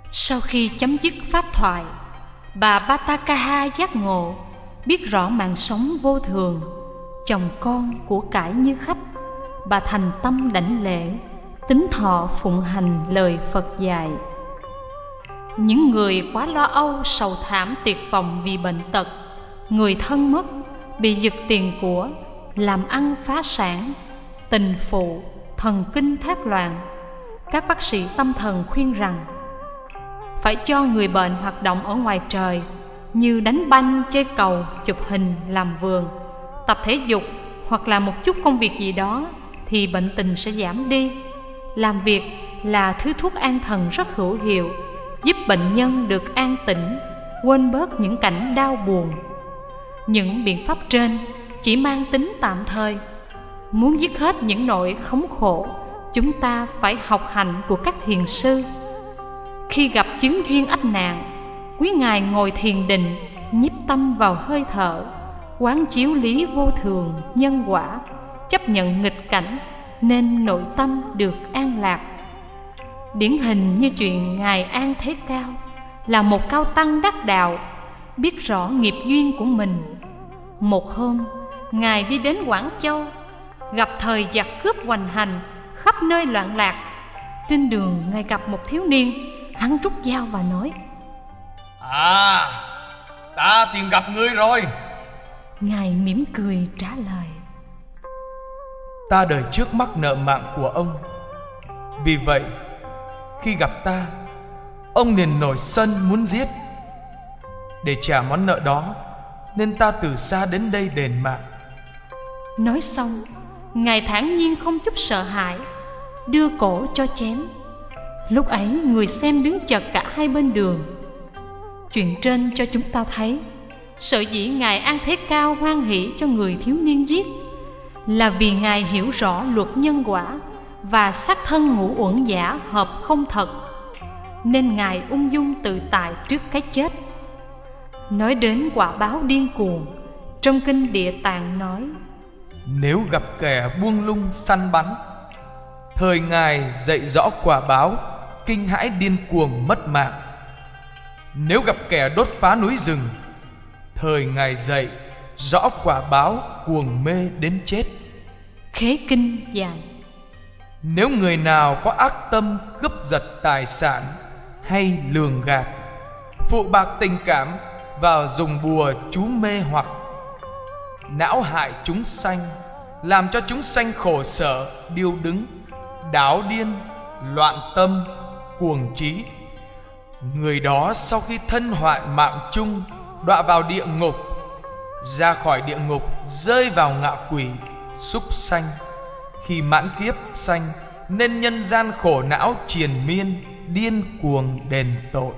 Sau khi chấm dứt pháp thoại, bà Bathakaha giác ngộ, biết rõ mạng sống vô thường, chồng con của cải như khách. Bà thành tâm đảnh lễ, tín thọ phụng hành lời Phật dạy. Những người quá lo âu, sầu thảm, tuyệt vọng vì bệnh tật, người thân mất, bị giật tiền của, làm ăn phá sản, tình phụ, thần kinh thác loạn, các bác sĩ tâm thần khuyên rằng phải cho người bệnh hoạt động ở ngoài trời như đánh banh, chơi cầu, chụp hình, làm vườn, tập thể dục hoặc là một chút công việc gì đó thì bệnh tình sẽ giảm đi. Làm việc là thứ thuốc an thần rất hữu hiệu, giúp bệnh nhân được an tĩnh, quên bớt những cảnh đau buồn. Những biện pháp trên chỉ mang tính tạm thời. Muốn dứt hết những nỗi khốn khổ, chúng ta phải học hành của các thiền sư. Khi gặp chứng duyên ách nạn, quý ngài ngồi thiền định, nhiếp tâm vào hơi thở, quán chiếu lý vô thường, nhân quả, chấp nhận nghịch cảnh, nên nội tâm được an lạc. Điển hình như chuyện ngài An Thế Cao, là một cao tăng đắc đạo, biết rõ nghiệp duyên của mình. Một hôm, ngài đi đến Quảng Châu, gặp thời giặc cướp hoành hành, khắp nơi loạn lạc. Trên đường ngài gặp một thiếu niên, hắn rút dao và nói: Ta tìm gặp ngươi rồi. Ngài mỉm cười trả lời: Ta đời trước mắc nợ mạng của ông, vì vậy khi gặp ta, ông liền nổi sân muốn giết. Để trả món nợ đó nên ta từ xa đến đây đền mạng. Nói xong, ngài thản nhiên không chút sợ hãi, đưa cổ cho chém. Lúc ấy người xem đứng chật cả hai bên đường. Chuyện trên cho chúng ta thấy, sở dĩ ngài An Thế Cao hoan hỷ cho người thiếu niên giết là vì ngài hiểu rõ luật nhân quả và xác thân ngũ uẩn giả hợp không thật, nên ngài ung dung tự tại trước cái chết. Nói đến quả báo điên cuồng, trong kinh Địa Tạng nói: nếu gặp kẻ buông lung săn bắn, thời ngài dạy rõ quả báo, kinh hãi điên cuồng mất mạng. Nếu gặp kẻ đốt phá núi rừng, thời ngài dạy rõ quả báo cuồng mê đến chết. Khế kinh dạy: nếu người nào có ác tâm cướp giật tài sản hay lường gạt, phụ bạc tình cảm và dùng bùa chú mê hoặc, não hại chúng sanh, làm cho chúng sanh khổ sở, điêu đứng, đáo điên, loạn tâm, cuồng trí, người đó sau khi thân hoại mạng chung, đọa vào địa ngục. Ra khỏi địa ngục rơi vào ngạ quỷ, súc sanh. Khi mãn kiếp sanh nên nhân gian khổ não triền miên, điên cuồng đền tội.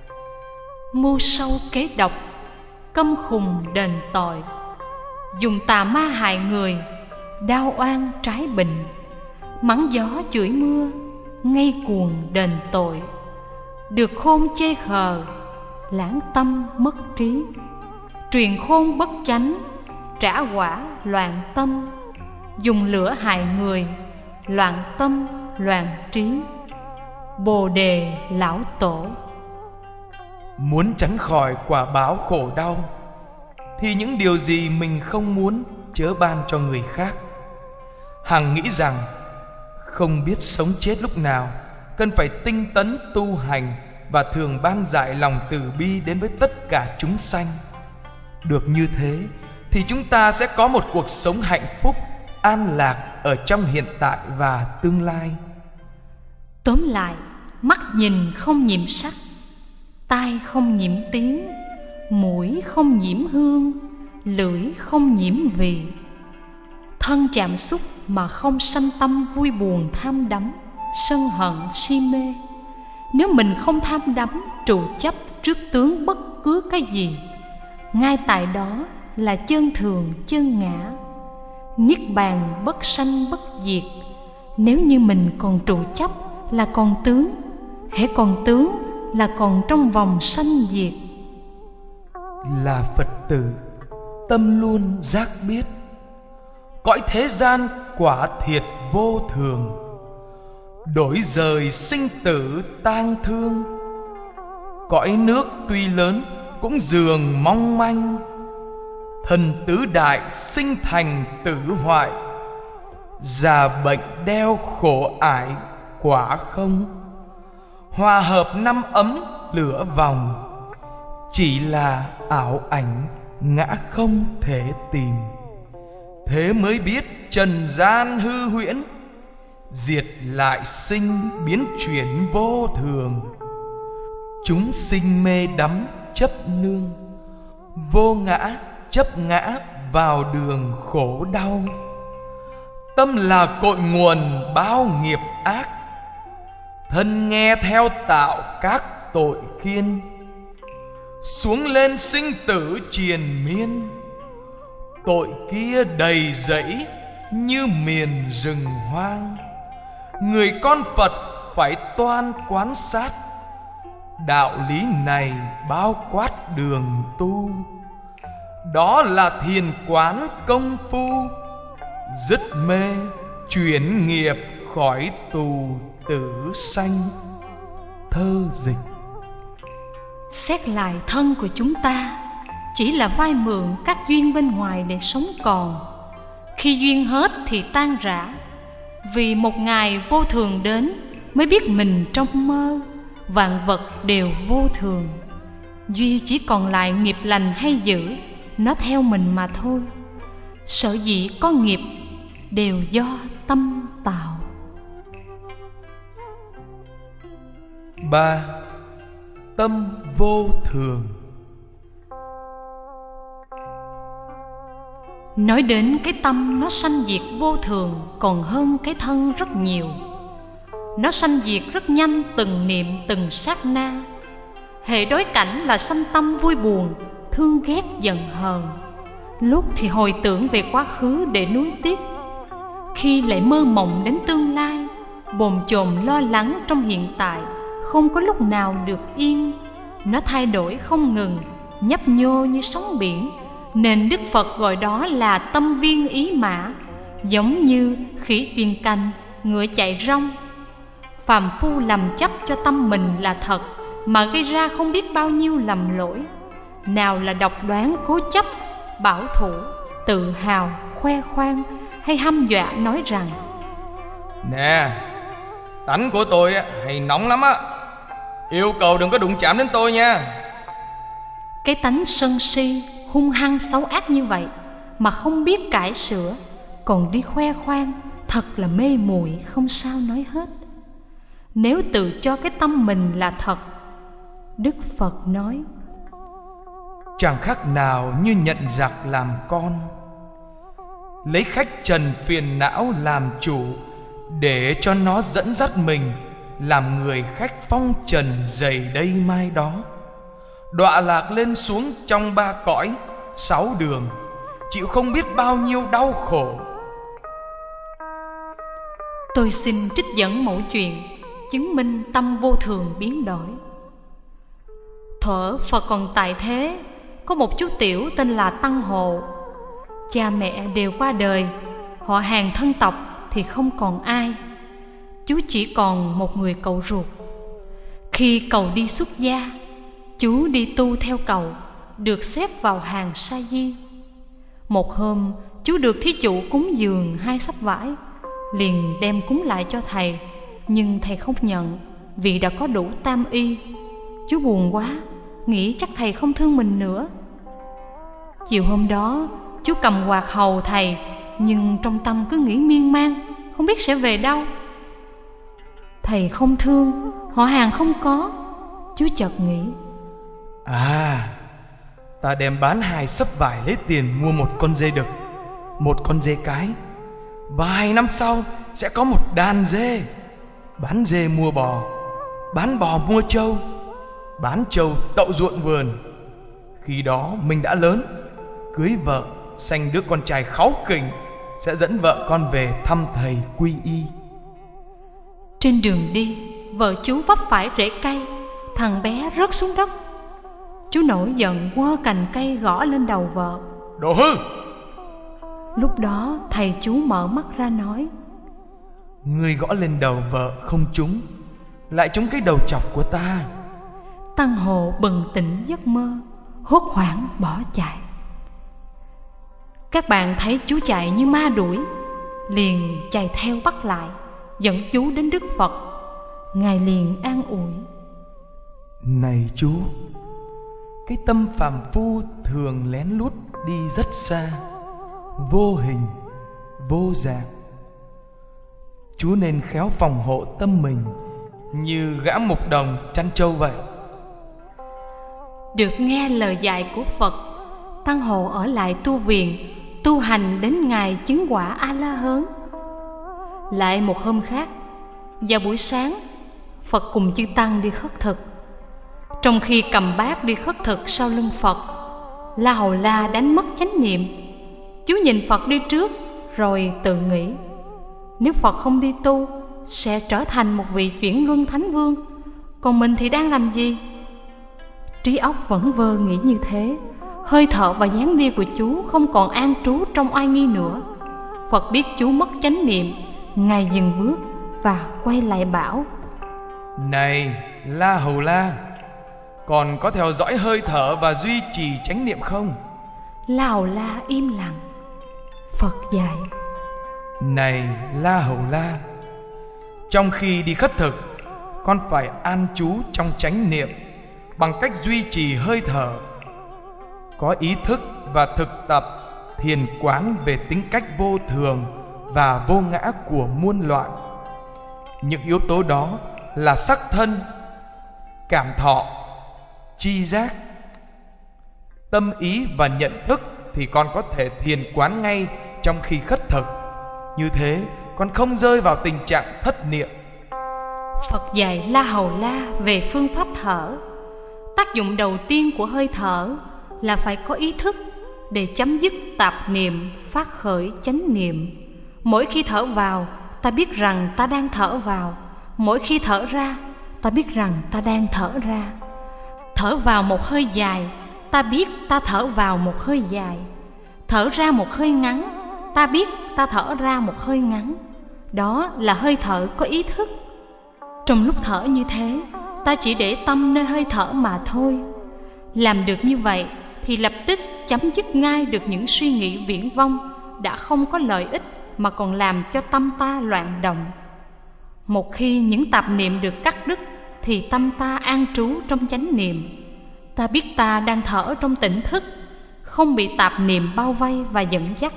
Mưu sâu kế độc, câm khùng đền tội, dùng tà ma hại người, đau oan trái bình, mắng gió chửi mưa, ngây cuồng đền tội. Được khôn chê khờ, lãng tâm mất trí, truyền khôn bất chánh, trả quả loạn tâm, dùng lửa hại người, loạn tâm loạn trí. Bồ Đề Lão Tổ. Muốn tránh khỏi quả báo khổ đau thì những điều gì mình không muốn chớ ban cho người khác. Hằng nghĩ rằng không biết sống chết lúc nào, cần phải tinh tấn tu hành và thường ban dạy lòng từ bi đến với tất cả chúng sanh. Được như thế thì chúng ta sẽ có một cuộc sống hạnh phúc, an lạc ở trong hiện tại và tương lai. Tóm lại, mắt nhìn không nhiễm sắc, tai không nhiễm tiếng, mũi không nhiễm hương, lưỡi không nhiễm vị, thân chạm xúc mà không sanh tâm vui buồn tham đắm, sân hận si mê. Nếu mình không tham đắm, trụ chấp trước tướng bất cứ cái gì, ngay tại đó là chân thường chân ngã, niết bàn bất sanh bất diệt. Nếu như mình còn trụ chấp là còn tướng, hễ còn tướng là còn trong vòng sanh diệt. Là Phật tử, tâm luôn giác biết, cõi thế gian quả thiệt vô thường, đổi rời sinh tử tang thương, Cõi nước tuy lớn cũng dường mong manh, thần tứ đại sinh thành tử hoại. Già bệnh đeo khổ ải quả không, hòa hợp năm ấm lửa vòng. Chỉ là ảo ảnh ngã không thể tìm, thế mới biết trần gian hư huyễn. Diệt lại sinh biến chuyển vô thường, chúng sinh mê đắm chấp nương. Vô ngã chấp ngã vào đường khổ đau, tâm là cội nguồn bao nghiệp ác. Thân nghe theo tạo các tội khiên, xuống lên sinh tử triền miên. Tội kia đầy dẫy như miền rừng hoang, người con Phật phải toan quán sát. Đạo lý này bao quát đường tu, đó là thiền quán công phu. Dứt mê chuyển nghiệp khỏi tù tử sanh. Thơ dịch. Xét lại thân của chúng ta chỉ là vay mượn các duyên bên ngoài để sống còn. Khi duyên hết thì tan rã, vì một ngày vô thường đến mới biết mình trong mơ. Vạn vật đều vô thường, duy chỉ còn lại nghiệp lành hay dữ, nó theo mình mà thôi. Sở dĩ có nghiệp đều do tâm tạo. 3. Tâm vô thường. Nói đến cái tâm nó sanh diệt vô thường còn hơn cái thân rất nhiều. Nó sanh diệt rất nhanh, từng niệm từng sát na. Hệ đối cảnh là sanh tâm vui buồn, thương ghét giận hờn. Lúc thì hồi tưởng về quá khứ để nuối tiếc, khi lại mơ mộng đến tương lai, bồn chồn lo lắng trong hiện tại, không có lúc nào được yên. Nó thay đổi không ngừng, nhấp nhô như sóng biển, nên Đức Phật gọi đó là tâm viên ý mã. Giống như khỉ truyền canh, ngựa chạy rong. Phàm phu lầm chấp cho tâm mình là thật, mà gây ra không biết bao nhiêu lầm lỗi. Nào là độc đoán cố chấp, bảo thủ, tự hào, khoe khoang, hay hăm dọa nói rằng: Nè, tánh của tôi hay nóng lắm á, yêu cầu đừng có đụng chạm đến tôi nha. Cái tánh sân si, hung hăng xấu ác như vậy mà không biết cải sửa, còn đi khoe khoang, thật là mê muội không sao nói hết. Nếu tự cho cái tâm mình là thật, Đức Phật nói: Chẳng khác nào như nhận giặc làm con, lấy khách trần phiền não làm chủ, để cho nó dẫn dắt mình làm người khách phong trần dày đây mai đó, đọa lạc lên xuống trong 3 cõi 6 đường, chịu không biết bao nhiêu đau khổ. Tôi xin trích dẫn mẫu chuyện chứng minh tâm vô thường biến đổi. Thuở Phật còn tại thế, có một chú tiểu tên là Tăng Hộ. Cha mẹ đều qua đời, họ hàng thân tộc thì không còn ai. Chú chỉ còn một người cậu ruột. Khi cậu đi xuất gia, chú đi tu theo cậu, được xếp vào hàng sa di. Một hôm, chú được thí chủ cúng dường 2 xấp vải, liền đem cúng lại cho thầy. Nhưng thầy không nhận, vì đã có đủ tam y. Chú buồn quá, nghĩ chắc thầy không thương mình nữa. Chiều hôm đó, chú cầm quạt hầu thầy, nhưng trong tâm cứ nghĩ miên man, không biết sẽ về đâu. Thầy không thương, họ hàng không có. Chú chợt nghĩ: ta đem bán 2 xấp vải lấy tiền mua một con dê đực, một con dê cái. Vài năm sau sẽ có một đàn dê. Bán dê mua bò, bán bò mua trâu, bán trâu tậu ruộng vườn. Khi đó mình đã lớn, cưới vợ, sanh đứa con trai kháu khỉnh, sẽ dẫn vợ con về thăm thầy quy y. Trên đường đi, vợ chú vấp phải rễ cây, thằng bé rớt xuống đất. Chú nổi giận quơ cành cây gõ lên đầu vợ: Đồ hư! Lúc đó thầy chú mở mắt ra nói: Ngươi gõ lên đầu vợ không trúng, lại trúng cái đầu chọc của ta. Tăng Hồ bừng tỉnh giấc mơ, hốt hoảng bỏ chạy. Các bạn thấy chú chạy như ma đuổi, liền chạy theo bắt lại, dẫn chú đến Đức Phật. Ngài liền an ủi: Này chú, cái tâm phàm phu thường lén lút đi rất xa, vô hình, vô dạng. Chú nên khéo phòng hộ tâm mình như gã mục đồng chăn trâu vậy. Được nghe lời dạy của Phật, Tăng Hồ ở lại tu viện, tu hành đến ngày chứng quả A-la-hán. Lại một hôm khác, vào buổi sáng, Phật cùng chư Tăng đi khất thực. Trong khi cầm bát đi khất thực sau lưng Phật, La Hầu La đánh mất chánh niệm. Chú nhìn Phật đi trước, rồi tự nghĩ: nếu Phật không đi tu, sẽ trở thành một vị chuyển luân thánh vương, còn mình thì đang làm gì? Trí óc vẫn vơ nghĩ như thế. Hơi thở và dáng đi của chú không còn an trú trong oai nghi nữa. Phật biết chú mất chánh niệm, Ngài dừng bước và quay lại bảo: Này La Hầu La, còn có theo dõi hơi thở và duy trì chánh niệm không? La Hầu La im lặng. Phật dạy: Này La Hầu La, trong khi đi khất thực, con phải an trú trong chánh niệm bằng cách duy trì hơi thở, có ý thức và thực tập thiền quán về tính cách vô thường và vô ngã của muôn loài. Những yếu tố đó là sắc thân, cảm thọ, tri giác, tâm ý và nhận thức, thì con có thể thiền quán ngay trong khi khất thực. Như thế con không rơi vào tình trạng thất niệm. Phật dạy La Hầu La về phương pháp thở. Tác dụng đầu tiên của hơi thở là phải có ý thức để chấm dứt tạp niệm, phát khởi chánh niệm. Mỗi khi thở vào, ta biết rằng ta đang thở vào. Mỗi khi thở ra, ta biết rằng ta đang thở ra. Thở vào một hơi dài, ta biết ta thở vào một hơi dài. Thở ra một hơi ngắn, ta biết ta thở ra một hơi ngắn. Đó là hơi thở có ý thức. Trong lúc thở như thế, ta chỉ để tâm nơi hơi thở mà thôi. Làm được như vậy thì lập tức chấm dứt ngay được những suy nghĩ viển vông đã không có lợi ích mà còn làm cho tâm ta loạn động. Một khi những tạp niệm được cắt đứt thì tâm ta an trú trong chánh niệm. Ta biết ta đang thở trong tỉnh thức, không bị tạp niệm bao vây và dẫn dắt.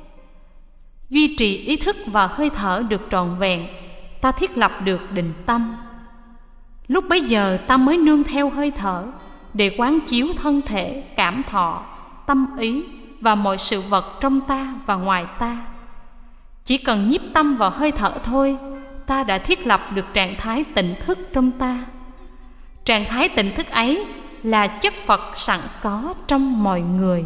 Duy trì ý thức và hơi thở được trọn vẹn, ta thiết lập được định tâm. Lúc bấy giờ ta mới nương theo hơi thở để quán chiếu thân thể, cảm thọ, tâm ý và mọi sự vật trong ta và ngoài ta. Chỉ cần nhiếp tâm vào hơi thở thôi, ta đã thiết lập được trạng thái tỉnh thức trong ta. Trạng thái tỉnh thức ấy là chất Phật sẵn có trong mọi người.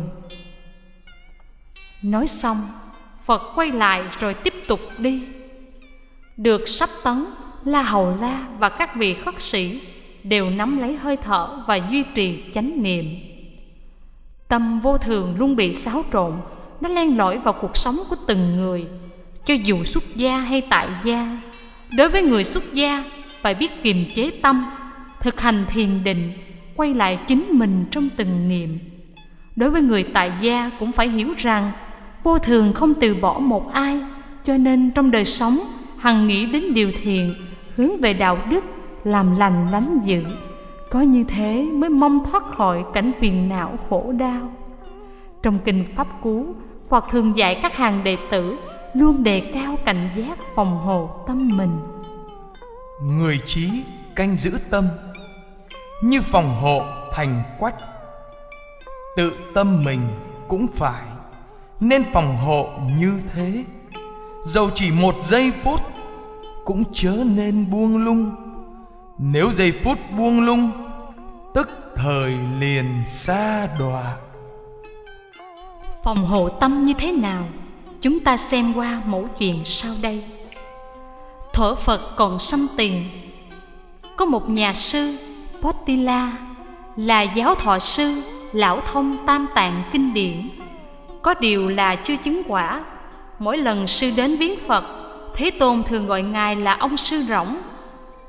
Nói xong, Phật quay lại rồi tiếp tục đi. Được sắp tấn, La Hầu La và các vị khất sĩ đều nắm lấy hơi thở và duy trì chánh niệm. Tâm vô thường luôn bị xáo trộn, nó len lỏi vào cuộc sống của từng người, cho dù xuất gia hay tại gia. Đối với người xuất gia, phải biết kiềm chế tâm, thực hành thiền định, quay lại chính mình trong từng niệm. Đối với người tại gia cũng phải hiểu rằng vô thường không từ bỏ một ai, cho nên trong đời sống hằng nghĩ đến điều thiện, hướng về đạo đức, làm lành lánh dữ. Có như thế mới mong thoát khỏi cảnh phiền não khổ đau. Trong kinh Pháp Cú, Phật thường dạy các hàng đệ tử luôn đề cao cảnh giác phòng hộ tâm mình. Người trí canh giữ tâm, như phòng hộ thành quách. Tự tâm mình cũng phải nên phòng hộ như thế. Dầu chỉ một giây phút cũng chớ nên buông lung. Nếu giây phút buông lung, tức thời liền sa đọa. Phòng hộ tâm như thế nào? Chúng ta xem qua mẫu chuyện sau đây. Thuở Phật còn sanh tiền, có một nhà sư Potila là giáo thọ sư, lão thông tam tạng kinh điển. Có điều là chưa chứng quả. Mỗi lần sư đến viếng Phật, Thế Tôn thường gọi ngài là ông sư rỗng.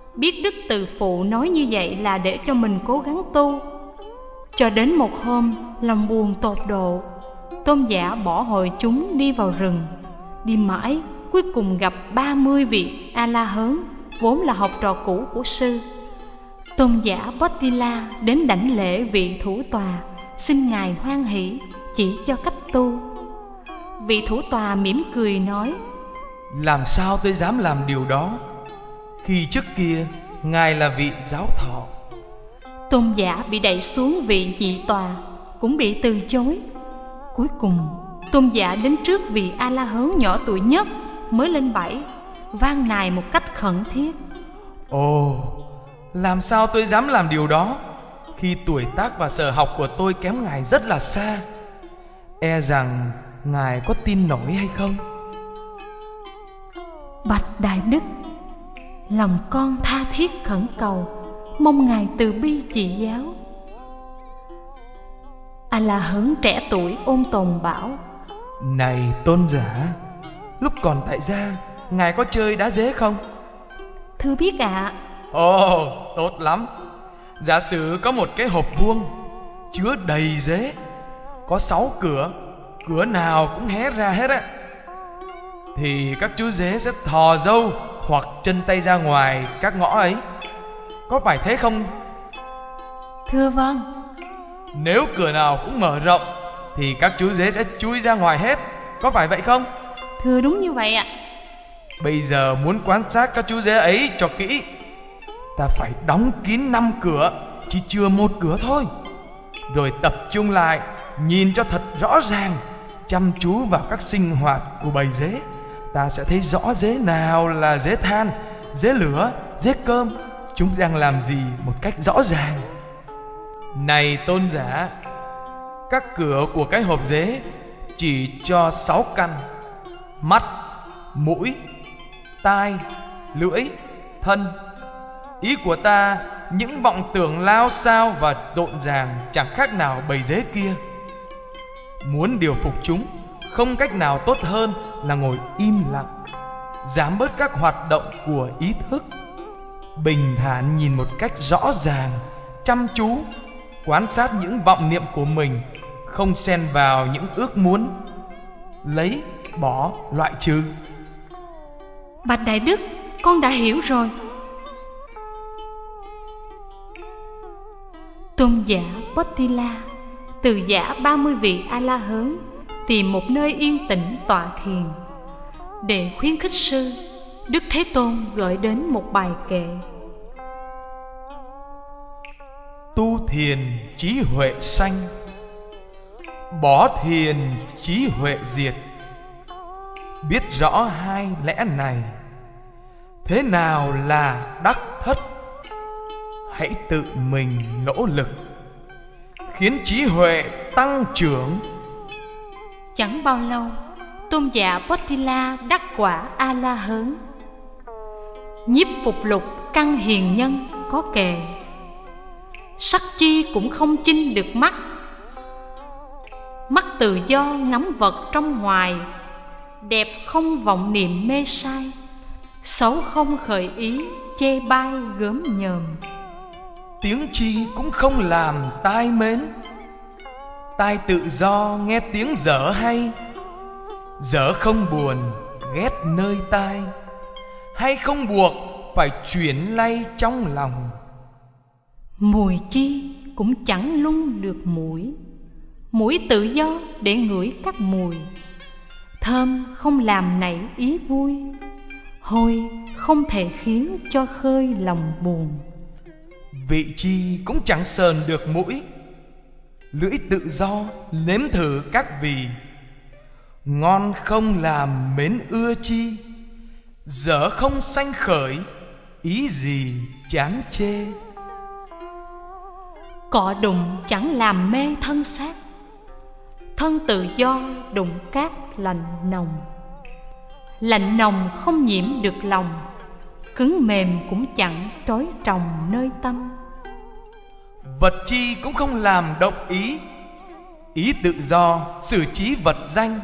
biết Đức Từ Phụ nói như vậy là để cho mình cố gắng tu. Cho đến một hôm, lòng buồn tột độ, Tôn giả bỏ hội chúng đi vào rừng. Đi mãi, cuối cùng gặp 30 vị A-la-hớn, vốn là học trò cũ của sư. Tôn giả Bót-ti-la đến đảnh lễ vị thủ tòa, xin ngài hoan hỷ chỉ cho cách tu. Vị thủ tòa mỉm cười nói: Làm sao tôi dám làm điều đó, khi trước kia ngài là vị giáo thọ. Tôn giả bị đẩy xuống vị nhị tòa, cũng bị từ chối. Cuối cùng tôn giả đến trước vị A-la-hớn nhỏ tuổi nhất mới lên bãi, van nài một cách khẩn thiết: Ồ, làm sao tôi dám làm điều đó, khi tuổi tác và sở học của tôi kém ngài rất là xa. E rằng ngài có tin nổi hay không? Bạch Đại Đức, lòng con tha thiết khẩn cầu, mong ngài từ bi chỉ giáo. A-la-hớn trẻ tuổi ôn tồn bảo: Này tôn giả, lúc còn tại gia, ngài có chơi đá dế không? Thưa biết ạ. Ồ, tốt lắm. Giả sử có một cái hộp vuông chứa đầy dế, có 6 cửa, cửa nào cũng hé ra hết á, thì các chú dế sẽ thò râu hoặc chân tay ra ngoài các ngõ ấy. Có phải thế không? Thưa vâng. Nếu cửa nào cũng mở rộng thì các chú dế sẽ chui ra ngoài hết. Có phải vậy không? Thưa đúng như vậy ạ. Bây giờ muốn quan sát các chú dế ấy cho kỹ, ta phải đóng kín 5 cửa, chỉ chừa 1 cửa thôi, rồi tập trung lại, nhìn cho thật rõ ràng, chăm chú vào các sinh hoạt của bầy dế. Ta sẽ thấy rõ dế nào là dế than, dế lửa, dế cơm, chúng đang làm gì một cách rõ ràng. Này tôn giả, các cửa của cái hộp dế chỉ cho 6 căn: mắt, mũi, tai, lưỡi, thân. Ý của ta, những vọng tưởng lao xao và rộn ràng chẳng khác nào bầy dế kia. Muốn điều phục chúng, không cách nào tốt hơn là ngồi im lặng, giảm bớt các hoạt động của ý thức, bình thản nhìn một cách rõ ràng, chăm chú, quan sát những vọng niệm của mình, không xen vào những ước muốn, lấy, bỏ, loại trừ. Bạch Đại Đức, con đã hiểu rồi. Tôn giả Bót-ti-la từ giả 30 vị A-la-hớn tìm một nơi yên tĩnh tọa thiền. Để khuyến khích sư, Đức Thế Tôn gửi đến một bài kệ: Tu thiền trí huệ sanh, bỏ thiền trí huệ diệt. Biết rõ hai lẽ này, thế nào là đắc thất? Hãy tự mình nỗ lực, khiến trí huệ tăng trưởng. Chẳng bao lâu, tôn giả Bót-ti-la đắc quả A-la-hớn. Nhiếp Phục Lục căn hiền nhân có kệ: sắc chi cũng không chinh được mắt, mắt tự do ngắm vật trong ngoài, đẹp không vọng niệm mê sai, xấu không khởi ý chê bai gớm nhờm. Tiếng chi cũng không làm tai mến, tai tự do nghe tiếng dở hay, dở không buồn ghét nơi tai, hay không buộc phải chuyển lay trong lòng. Mùi chi cũng chẳng lung được mũi, mũi tự do để ngửi các mùi, thơm không làm nảy ý vui, hôi không thể khiến cho khơi lòng buồn. Vị chi cũng chẳng sờn được mũi, lưỡi tự do nếm thử các vị, ngon không làm mến ưa chi, dở không sanh khởi ý gì chán chê. Cọ đụng chẳng làm mê thân xác, thân tự do đụng cát lạnh nồng, lạnh nồng không nhiễm được lòng, cứng mềm cũng chẳng trói tròng nơi tâm. Vật chi cũng không làm động ý, ý tự do xử trí vật danh,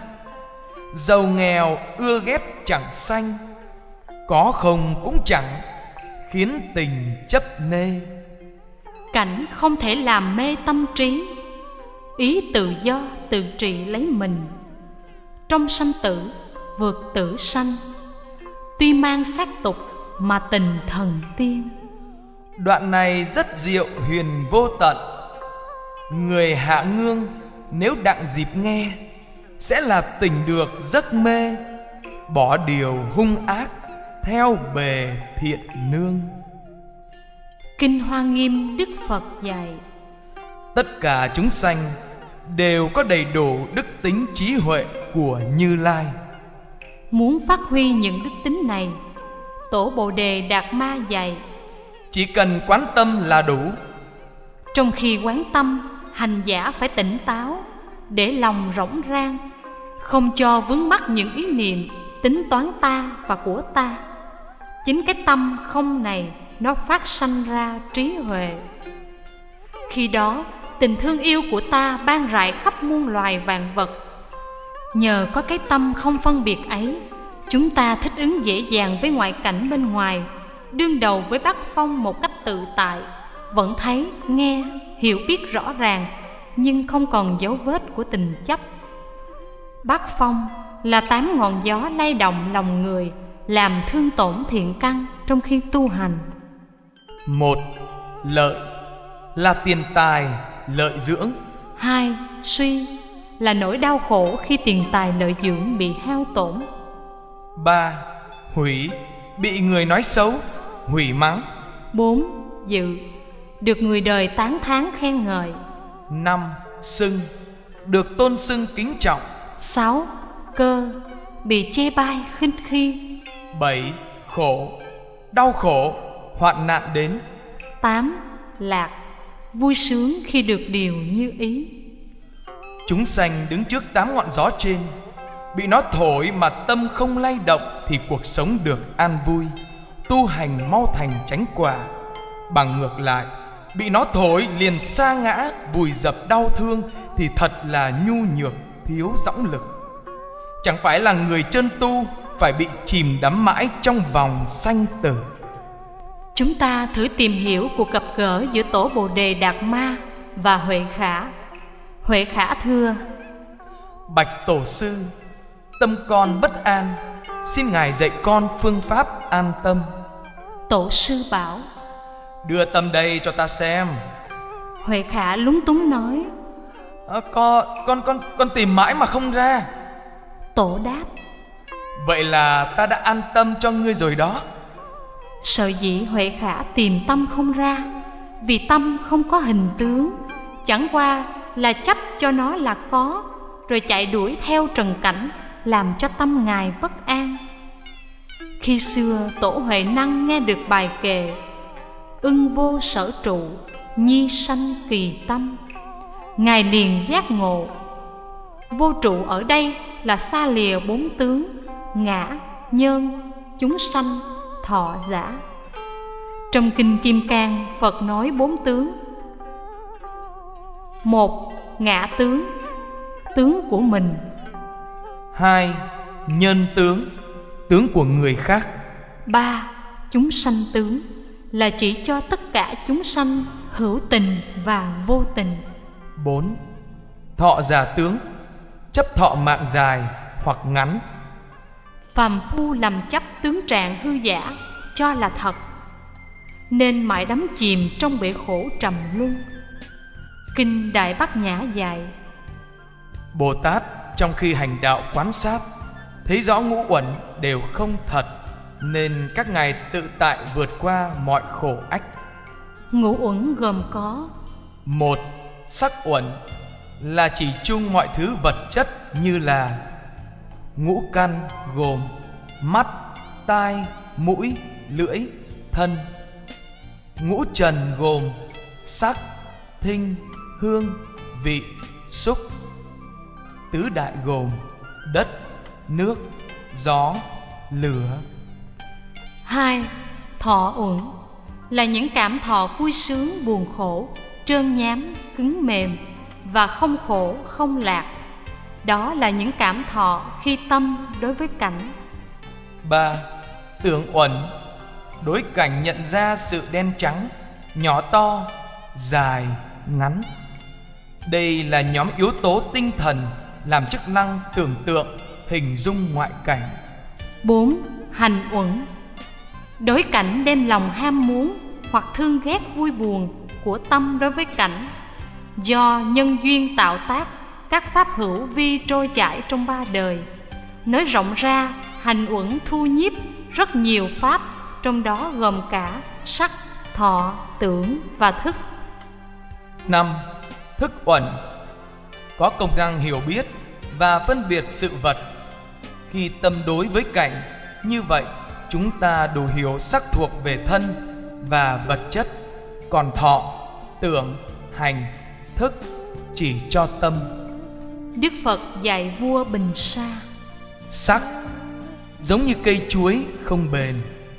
giàu nghèo ưa ghét chẳng sanh, có không cũng chẳng khiến tình chấp nê. Cảnh không thể làm mê tâm trí, ý tự do tự trị lấy mình. Trong sanh tử vượt tử sanh, tuy mang xác tục mà tình thần tiên. Đoạn này rất diệu huyền vô tận. Người hạ ngương nếu đặng dịp nghe, sẽ là tỉnh được giấc mê, bỏ điều hung ác theo bề thiện nương. Kinh Hoa Nghiêm Đức Phật dạy: Tất cả chúng sanh đều có đầy đủ đức tính trí huệ của Như Lai. Muốn phát huy những đức tính này, Tổ Bồ Đề Đạt Ma dạy: chỉ cần quán tâm là đủ. Trong khi quán tâm, hành giả phải tỉnh táo, để lòng rỗng rang, không cho vướng mắc những ý niệm tính toán ta và của ta. Chính cái tâm không này nó phát sanh ra trí huệ. Khi đó tình thương yêu của ta ban rải khắp muôn loài vạn vật. Nhờ có cái tâm không phân biệt ấy, chúng ta thích ứng dễ dàng với ngoại cảnh bên ngoài, đương đầu với bát phong một cách tự tại, vẫn thấy, nghe, hiểu biết rõ ràng, nhưng không còn dấu vết của tình chấp. Bát phong là 8 ngọn gió lay động lòng người, làm thương tổn thiện căn trong khi tu hành. 1. Lợi là tiền tài, lợi dưỡng. 2. Suy là nỗi đau khổ khi tiền tài lợi dưỡng bị hao tổn. 3. Hủy, bị người nói xấu, hủy mắng. 4. Dự, được người đời tán thán khen ngợi. 5. Xưng, được tôn xưng kính trọng. 6. Cơ, bị chê bai khinh khi. 7. Khổ, đau khổ, hoạn nạn đến. 8. Lạc, vui sướng khi được điều như ý. Chúng sanh đứng trước 8 ngọn gió trên, bị nó thổi mà tâm không lay động thì cuộc sống được an vui, tu hành mau thành chánh quả. Bằng ngược lại, bị nó thổi liền sa ngã, vùi dập đau thương thì thật là nhu nhược, thiếu dõng lực. Chẳng phải là người chân tu phải bị chìm đắm mãi trong vòng sanh tử. Chúng ta thử tìm hiểu cuộc gặp gỡ giữa Tổ Bồ Đề Đạt Ma và Huệ Khả. Huệ Khả thưa: Bạch Tổ sư, tâm con bất an, xin Ngài dạy con phương pháp an tâm. Tổ sư bảo: Đưa tâm đây cho ta xem. Huệ Khả lúng túng nói: Con tìm mãi mà không ra. Tổ đáp: Vậy là ta đã an tâm cho ngươi rồi đó. Sở dĩ Huệ Khả tìm tâm không ra, vì tâm không có hình tướng, chẳng qua là chấp cho nó là có, rồi chạy đuổi theo trần cảnh, làm cho tâm Ngài bất an. Khi xưa Tổ Huệ Năng nghe được bài kệ: Ưng vô sở trụ, nhi sanh kỳ tâm, Ngài liền giác ngộ. Vô trụ ở đây là xa lìa 4 tướng: ngã, nhân, chúng sanh, thọ giả. Trong Kinh Kim Cang, Phật nói 4 tướng. 1. Ngã tướng, tướng của mình. 2. Nhân tướng, tướng của người khác. 3. Chúng sanh tướng, là chỉ cho tất cả chúng sanh, hữu tình và vô tình. 4. Thọ giả tướng, chấp thọ mạng dài hoặc ngắn. Phàm phu làm chấp tướng trạng hư giả, cho là thật, nên mãi đắm chìm trong bể khổ trầm luân. Kinh Đại Bát Nhã dạy: Bồ Tát trong khi hành đạo quán sát, thấy rõ ngũ uẩn đều không thật, nên các ngài tự tại vượt qua mọi khổ ách. Ngũ uẩn gồm có: 1. Sắc uẩn, là chỉ chung mọi thứ vật chất như là ngũ căn, gồm mắt, tai, mũi, lưỡi, thân. Ngũ trần gồm sắc, thinh, hương, vị, xúc. Tứ đại gồm đất, nước, gió, lửa. 2. Thọ uẩn, là những cảm thọ vui sướng, buồn khổ, trơn nhám, cứng mềm và không khổ, không lạc. Đó là những cảm thọ khi tâm đối với cảnh. 3. Tưởng uẩn, đối cảnh nhận ra sự đen trắng, nhỏ to, dài, ngắn. Đây là nhóm yếu tố tinh thần làm chức năng tưởng tượng, hình dung ngoại cảnh. 4. Hành uẩn. Đối cảnh đem lòng ham muốn hoặc thương ghét vui buồn của tâm đối với cảnh. Do nhân duyên tạo tác, các pháp hữu vi trôi chảy trong ba đời. Nói rộng ra, hành uẩn thu nhiếp rất nhiều pháp, trong đó gồm cả sắc, thọ, tưởng và thức. 5. Thức uẩn. Có công năng hiểu biết và phân biệt sự vật. Khi tâm đối với cảnh, như vậy chúng ta đủ hiểu sắc thuộc về thân và vật chất, còn thọ, tưởng, hành, thức chỉ cho tâm. Đức Phật dạy vua Bình Sa: Sắc giống như cây chuối không bền,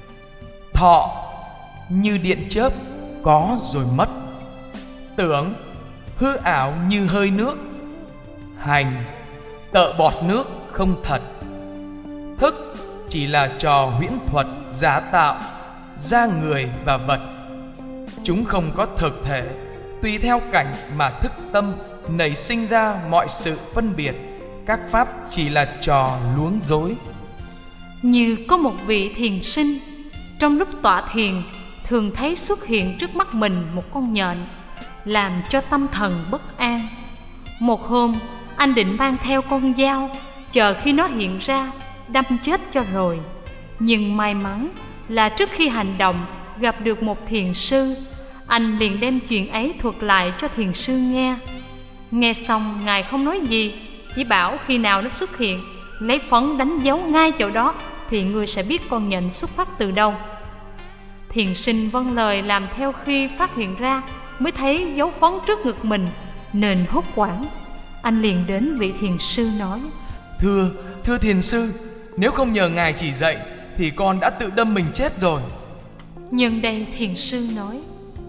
thọ như điện chớp có rồi mất, tưởng hư ảo như hơi nước, hành tợ bọt nước không thật, thức chỉ là trò huyễn thuật giả tạo ra người và vật. Chúng không có thực thể, tùy theo cảnh mà thức tâm nảy sinh ra mọi sự phân biệt. Các pháp chỉ là trò luống dối. Như có một vị thiền sinh, trong lúc tọa thiền thường thấy xuất hiện trước mắt mình một con nhện, làm cho tâm thần bất an. Một hôm, anh định mang theo con dao, chờ khi nó hiện ra đâm chết cho rồi. Nhưng may mắn là trước khi hành động gặp được một thiền sư. Anh liền đem chuyện ấy thuật lại cho thiền sư nghe. Nghe xong, ngài không nói gì, chỉ bảo khi nào nó xuất hiện, lấy phấn đánh dấu ngay chỗ đó, thì ngươi sẽ biết con nhện xuất phát từ đâu. Thiền sinh vâng lời làm theo. Khi phát hiện ra mới thấy dấu phấn trước ngực mình, nên hốt hoảng. Anh liền đến vị thiền sư nói: Thưa thiền sư, nếu không nhờ ngài chỉ dạy thì con đã tự đâm mình chết rồi. Nhân đây thiền sư nói: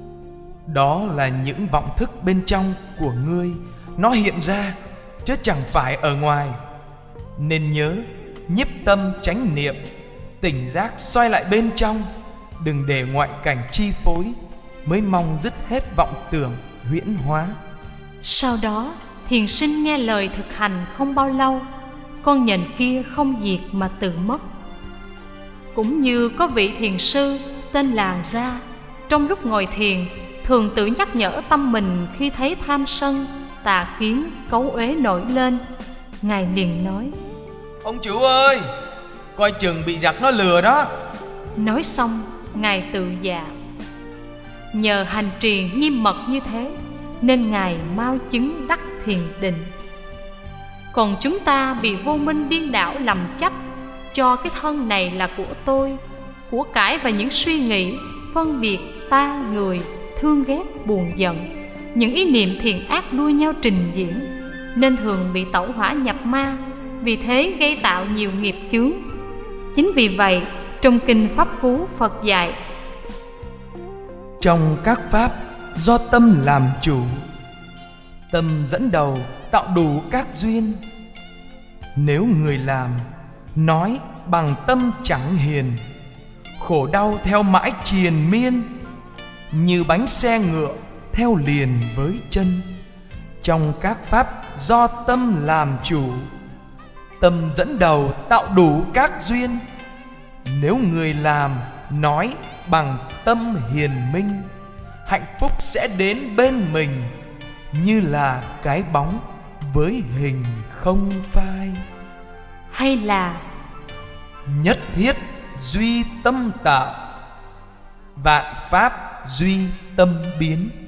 Đó là những vọng thức bên trong của ngươi, nó hiện ra chứ chẳng phải ở ngoài. Nên nhớ nhiếp tâm chánh niệm, tỉnh giác xoay lại bên trong, đừng để ngoại cảnh chi phối, mới mong dứt hết vọng tưởng huyễn hóa. Sau đó thiền sinh nghe lời thực hành không bao lâu, con nhện kia không diệt mà tự mất. Cũng như có vị thiền sư tên là Gia, trong lúc ngồi thiền thường tự nhắc nhở tâm mình khi thấy tham sân, tà kiến, cấu uế nổi lên. Ngài liền nói: Ông chủ ơi, coi chừng bị giặc nó lừa đó. Nói xong, ngài tự dạ. Nhờ hành trì nghiêm mật như thế nên ngài mau chứng đắc thiền định. Còn chúng ta bị vô minh điên đảo lầm chấp, cho cái thân này là của tôi, của cải và những suy nghĩ phân biệt ta người, thương ghét, buồn giận, những ý niệm thiện ác đua nhau trình diễn, nên thường bị tẩu hỏa nhập ma, vì thế gây tạo nhiều nghiệp chướng. Chính vì vậy, trong kinh Pháp Cú, Phật dạy: Trong các pháp do tâm làm chủ, tâm dẫn đầu tạo đủ các duyên. Nếu người làm, nói bằng tâm chẳng hiền, khổ đau theo mãi triền miên, như bánh xe ngựa theo liền với chân. Trong các pháp do tâm làm chủ, tâm dẫn đầu tạo đủ các duyên. Nếu người làm, nói bằng tâm hiền minh, hạnh phúc sẽ đến bên mình, như là cái bóng với hình không phai. Hay là nhất thiết duy tâm tạo, vạn pháp duy tâm biến.